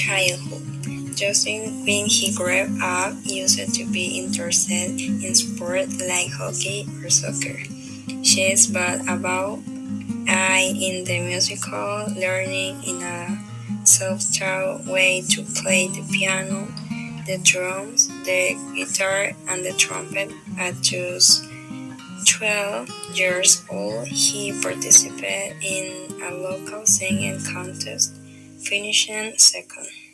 childhood. Justin, when he grew up, used to be interested in sports like hockey or soccer. Chess, but about in the musical, learning in a self-taught way to play the piano, the drums, the guitar, and the trumpet. At just 12 years old, he participated in a local singing contest, finishing second.